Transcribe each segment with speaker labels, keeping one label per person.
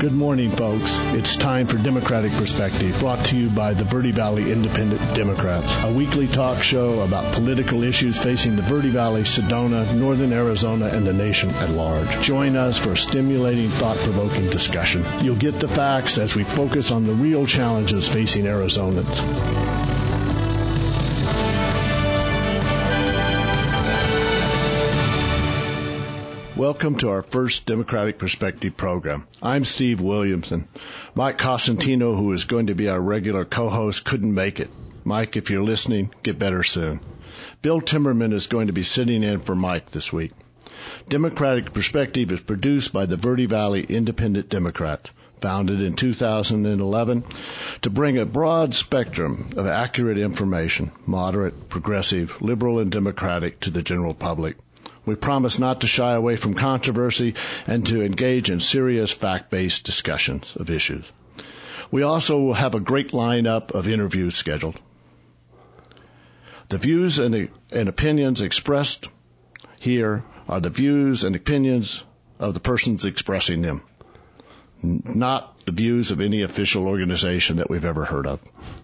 Speaker 1: Good morning, folks. It's time for Democratic Perspective, brought to you by the Verde Valley Independent Democrats, a weekly talk show about political issues facing the Verde Valley, Sedona, northern Arizona, and the nation at large. Join us for a stimulating, thought-provoking discussion. You'll get the facts as we focus on the real challenges facing Arizonans. Welcome to our first Democratic Perspective program. I'm Steve Williamson. Mike Cosentino, who is going to be our regular co-host, couldn't make it. Mike, if you're listening, get better soon. Bill Timmerman is going to be sitting in for Mike this week. Democratic Perspective is produced by the Verde Valley Independent Democrats, founded in 2011 to bring a broad spectrum of accurate information, moderate, progressive, liberal, and democratic, to the general public. We promise not to shy away from controversy and to engage in serious fact-based discussions of issues. We also will have a great lineup of interviews scheduled. The views and opinions expressed here are the views and opinions of the persons expressing them, not the views of any official organization that we've ever heard of.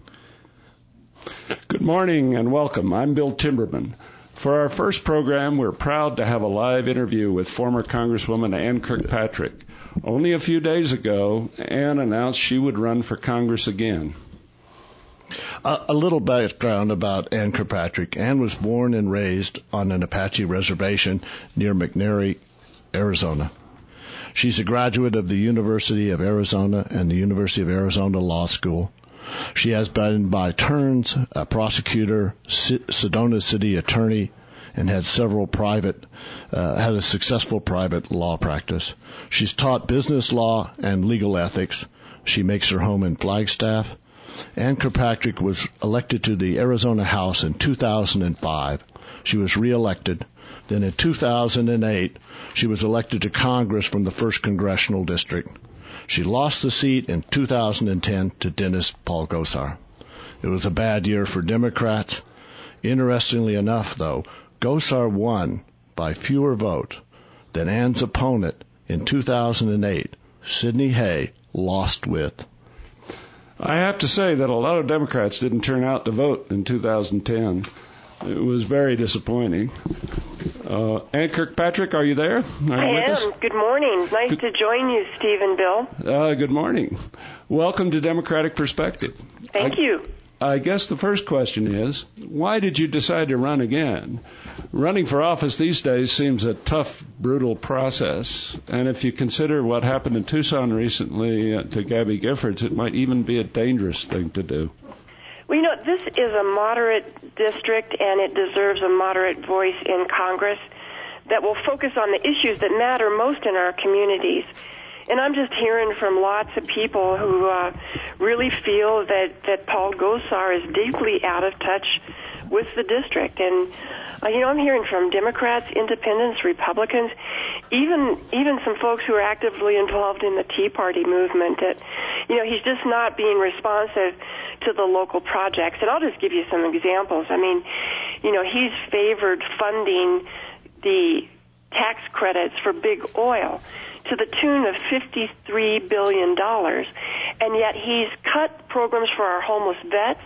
Speaker 2: Good morning and welcome. I'm Bill Timmerman. For our first program, we're proud to have a live interview with former Congresswoman Ann Kirkpatrick. Only a few days ago, Ann announced she would run for Congress again.
Speaker 1: A little background about Ann Kirkpatrick. Ann was born and raised on an Apache reservation near McNairy, Arizona. She's a graduate of the University of Arizona and the University of Arizona Law School. She has been by turns a prosecutor, Sedona city attorney, and had a successful private law practice. She's taught business law and legal ethics. She makes her home in Flagstaff. Ann Kirkpatrick was elected to the Arizona House in 2005. She was reelected. Then in 2008, she was elected to Congress from the 1st Congressional District. She lost the seat in 2010 to Dennis Paul Gosar. It was a bad year for Democrats. Interestingly enough, though, Gosar won by fewer votes than Ann's opponent in 2008, Sidney Hay, lost with.
Speaker 2: I have to say that a lot of Democrats didn't turn out to vote in 2010. It was very disappointing. Ann Kirkpatrick, are you there?
Speaker 3: I am. Good morning. Nice to join you, Steve and Bill.
Speaker 2: Good morning. Welcome to Democratic Perspective.
Speaker 3: Thank you.
Speaker 2: I guess the first question is, why did you decide to run again? Running for office these days seems a tough, brutal process. And if you consider what happened in Tucson recently to Gabby Giffords, it might even be a dangerous thing to do.
Speaker 3: Well, this is a moderate district, and it deserves a moderate voice in Congress that will focus on the issues that matter most in our communities. And I'm just hearing from lots of people who really feel that Paul Gosar is deeply out of touch with the district. And, I'm hearing from Democrats, Independents, Republicans, even some folks who are actively involved in the Tea Party movement that, he's just not being responsive to the local projects. And I'll just give you some examples. He's favored funding the tax credits for big oil to the tune of $53 billion. And yet he's cut programs for our homeless vets,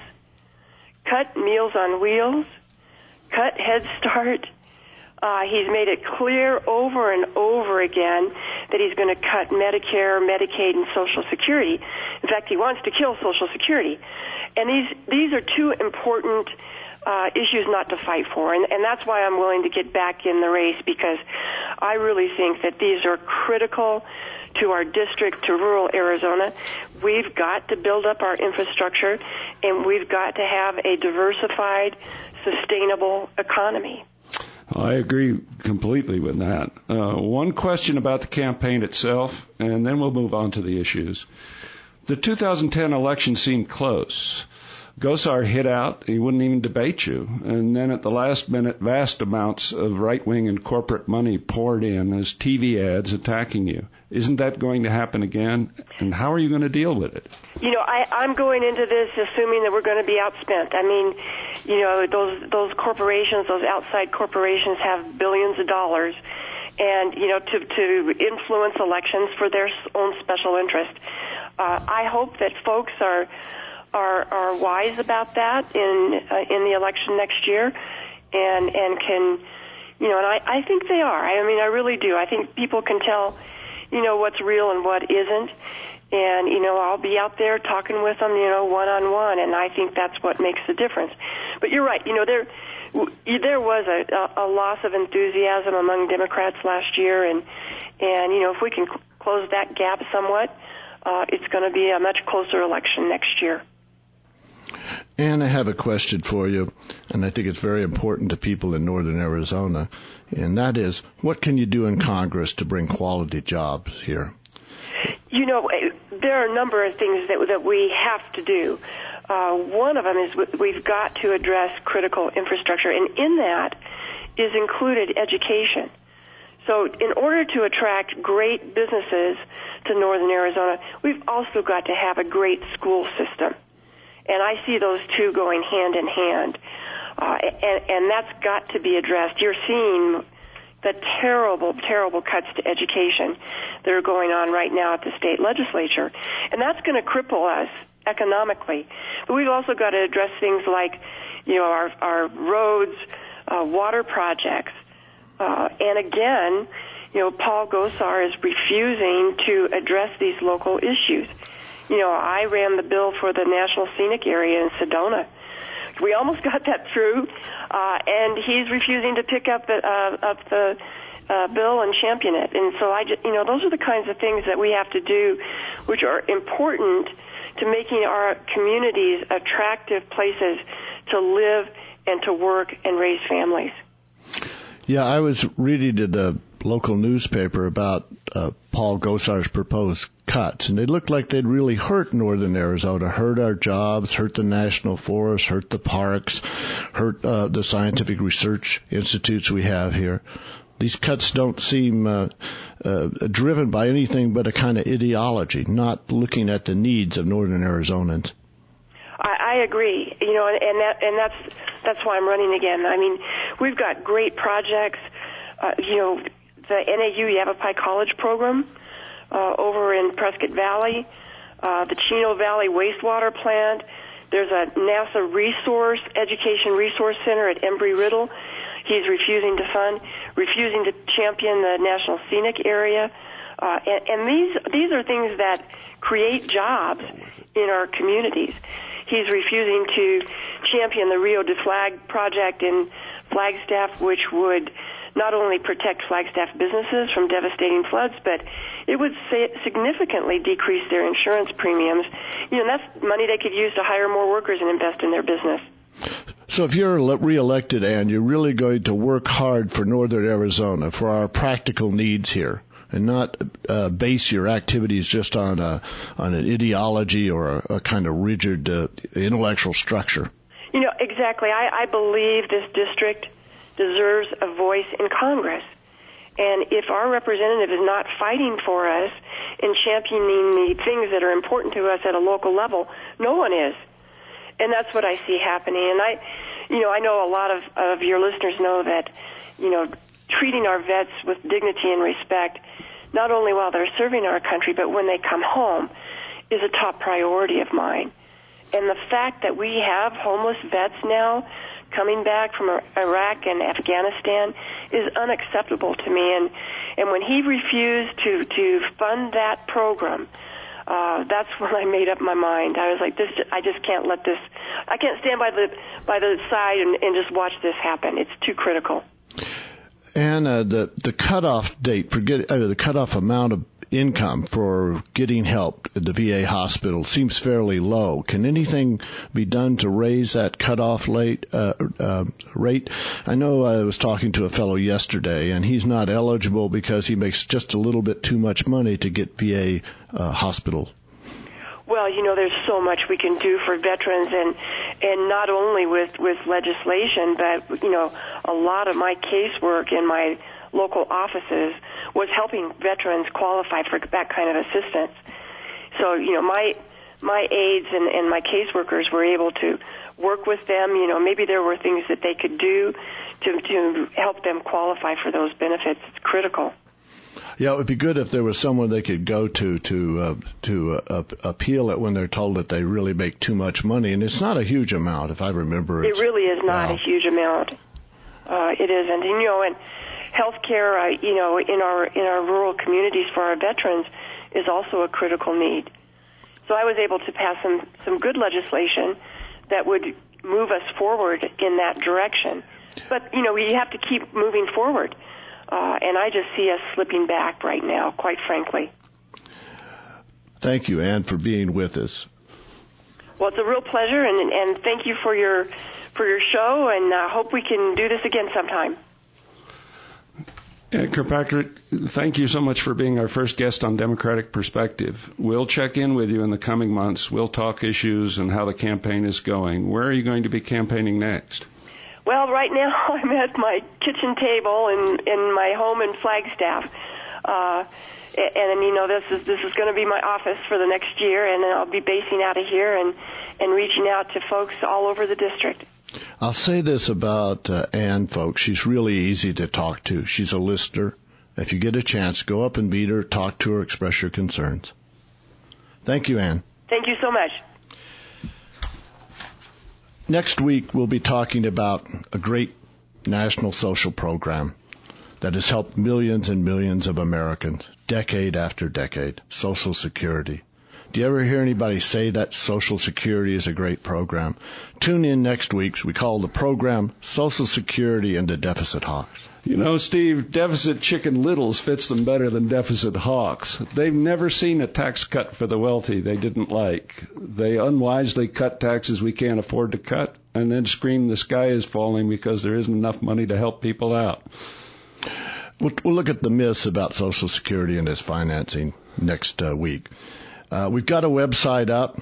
Speaker 3: cut Meals on Wheels, cut Head Start. He's made it clear over and over again that he's going to cut Medicare, Medicaid, and Social Security. In fact, he wants to kill Social Security. And these are two important issues not to fight for. And that's why I'm willing to get back in the race, because I really think that these are critical to our district, to rural Arizona. We've got to build up our infrastructure, and we've got to have a diversified, sustainable economy.
Speaker 2: I agree completely with that. One question about the campaign itself, and then we'll move on to the issues. The 2010 election seemed close. Gosar hit out. He wouldn't even debate you. And then at the last minute, vast amounts of right-wing and corporate money poured in as TV ads attacking you. Isn't that going to happen again? And how are you going to deal with it?
Speaker 3: I'm going into this assuming that we're going to be outspent. Those corporations, those outside corporations have billions of dollars. and to influence elections for their own special interest. I hope that folks are wise about that in the election next year, and can, and I think they are. I mean, I really do. I think people can tell, what's real and what isn't. And, I'll be out there talking with them, one-on-one, and I think that's what makes the difference. But you're right. There was a loss of enthusiasm among Democrats last year, and if we can close that gap somewhat, it's going to be a much closer election next year.
Speaker 1: And I have a question for you, and I think it's very important to people in northern Arizona, and that is, what can you do in Congress to bring quality jobs here? There are a number of things that we have to do. One of them is we've got to address critical infrastructure, and in that is included education. So in order to attract great businesses to northern Arizona, we've also got to have a great school system. And I see those two going hand in hand. And that's got to be addressed. You're seeing the terrible, terrible cuts to education that are going on right now at the state legislature. And that's going to cripple us economically. But we've also got to address things like, our roads, water projects. And again, Paul Gosar is refusing to address these local issues. I ran the bill for the National Scenic Area in Sedona. We almost got that through, and he's refusing to pick up the bill and champion it. And so those are the kinds of things that we have to do, which are important to making our communities attractive places to live and to work and raise families. Yeah, I was reading in the local newspaper about Paul Gosar's proposed cuts, and they looked like they'd really hurt northern Arizona, hurt our jobs, hurt the national forests, hurt the parks, hurt the scientific research institutes we have here. These cuts don't seem driven by anything but a kind of ideology, not looking at the needs of northern Arizonans.
Speaker 3: I agree, and that's why I'm running again. I mean, we've got great projects. The NAU Yavapai College program over in Prescott Valley, the Chino Valley Wastewater Plant. There's a NASA Education Resource Center at Embry-Riddle. He's refusing to fund, refusing to champion the National Scenic Area. And these are things that create jobs in our communities. He's refusing to champion the Rio de Flag project in Flagstaff, which would not only protect Flagstaff businesses from devastating floods, but it would significantly decrease their insurance premiums. That's money they could use to hire more workers and invest in their business.
Speaker 1: So if you're reelected, Ann, you're really going to work hard for northern Arizona, for our practical needs here, and not base your activities just on an ideology or a kind of rigid intellectual structure.
Speaker 3: Exactly. I believe this district deserves a voice in Congress. And if our representative is not fighting for us and championing the things that are important to us at a local level, no one is. And that's what I see happening. And I know a lot of your listeners know that, treating our vets with dignity and respect, not only while they're serving our country, but when they come home, is a top priority of mine. And the fact that we have homeless vets now coming back from Iraq and Afghanistan is unacceptable to me. And when he refused to fund that program, that's when I made up my mind. I was like, I just can't let this. I can't stand by the side and just watch this happen. It's too critical.
Speaker 1: And the cutoff date for the cutoff amount of income for getting help at the VA hospital seems fairly low. Can anything be done to raise that cutoff rate? I know I was talking to a fellow yesterday, and he's not eligible because he makes just a little bit too much money to get VA hospital.
Speaker 3: Well, there's so much we can do for veterans, and not only with legislation, but, a lot of my casework in my local offices was helping veterans qualify for that kind of assistance. So, my aides and my caseworkers were able to work with them. Maybe there were things that they could do to help them qualify for those benefits. It's critical.
Speaker 1: Yeah, it would be good if there was someone they could go to appeal it when they're told that they really make too much money, and it's not a huge amount, if I remember.
Speaker 3: It really is not a huge amount. It isn't, and healthcare, in our rural communities for our veterans is also a critical need. So I was able to pass some good legislation that would move us forward in that direction. But we have to keep moving forward. And I just see us slipping back right now, quite frankly.
Speaker 1: Thank you, Ann, for being with us.
Speaker 3: Well, it's a real pleasure, and thank you for your show, and I hope we can do this again sometime.
Speaker 2: Kirkpatrick, thank you so much for being our first guest on Democratic Perspective. We'll check in with you in the coming months. We'll talk issues and how the campaign is going. Where are you going to be campaigning next?
Speaker 3: Well, right now I'm at my kitchen table in my home in Flagstaff, and this is going to be my office for the next year, and I'll be basing out of here and reaching out to folks all over the district.
Speaker 1: I'll say this about Ann, folks. She's really easy to talk to. She's a listener. If you get a chance, go up and meet her, talk to her, express your concerns. Thank you, Ann.
Speaker 3: Thank you so much.
Speaker 1: Next week, we'll be talking about a great national social program that has helped millions and millions of Americans decade after decade, Social Security. Do you ever hear anybody say that Social Security is a great program? Tune in next week. We call the program Social Security and the Deficit Hawks.
Speaker 2: Steve, deficit chicken littles fits them better than deficit hawks. They've never seen a tax cut for the wealthy they didn't like. They unwisely cut taxes we can't afford to cut and then scream the sky is falling because there isn't enough money to help people out.
Speaker 1: We'll look at the myths about Social Security and its financing next week. We've got a website up,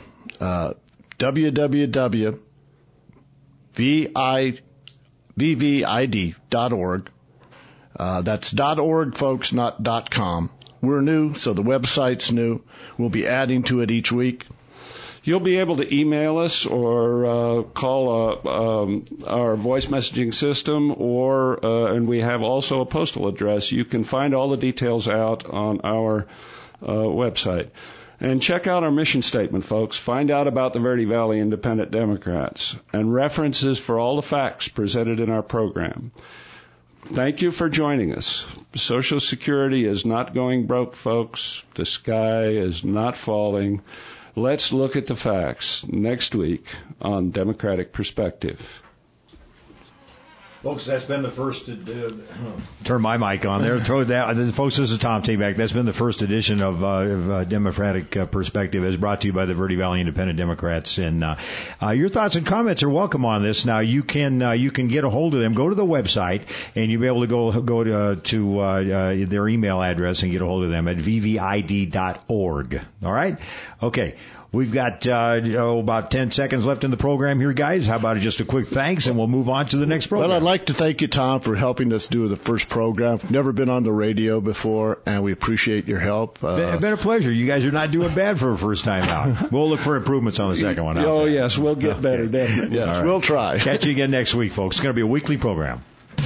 Speaker 1: www.vvid.org. That's .org, folks, not .com. We're new, so the website's new. We'll be adding to it each week.
Speaker 2: You'll be able to email us or call our voice messaging system, and we have also a postal address. You can find all the details out on our website. And check out our mission statement, folks. Find out about the Verde Valley Independent Democrats and references for all the facts presented in our program. Thank you for joining us. Social Security is not going broke, folks. The sky is not falling. Let's look at the facts next week on Democratic Perspective.
Speaker 4: Folks, that's been the first. Turn my mic on there. Throw that. Folks, this is Tom Tabak. That's been the first edition of Democratic Perspective, as brought to you by the Verde Valley Independent Democrats. And your thoughts and comments are welcome on this. Now you can get a hold of them. Go to the website, and you'll be able to go to their email address and get a hold of them at vvid.org. All right. Okay. We've got about 10 seconds left in the program here, guys. How about just a quick thanks, and we'll move on to the next program.
Speaker 1: Well, I'd like to thank you, Tom, for helping us do the first program. We've never been on the radio before, and we appreciate your help.
Speaker 4: It's been a pleasure. You guys are not doing bad for a first time out. We'll look for improvements on the second one.
Speaker 2: Oh, yes, we'll get better, definitely.
Speaker 1: Yes, right. We'll try.
Speaker 4: Catch you again next week, folks. It's going to be a weekly program.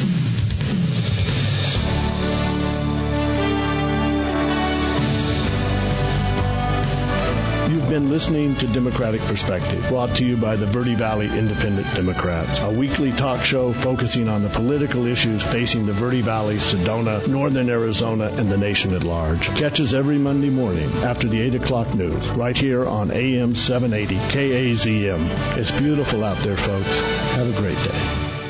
Speaker 1: You've been listening to Democratic Perspective, brought to you by the Verde Valley Independent Democrats, a weekly talk show focusing on the political issues facing the Verde Valley, Sedona, Northern Arizona, and the nation at large. Catch us every Monday morning after the 8 o'clock news, right here on AM 780 KAZM. It's beautiful out there, folks. Have a great day.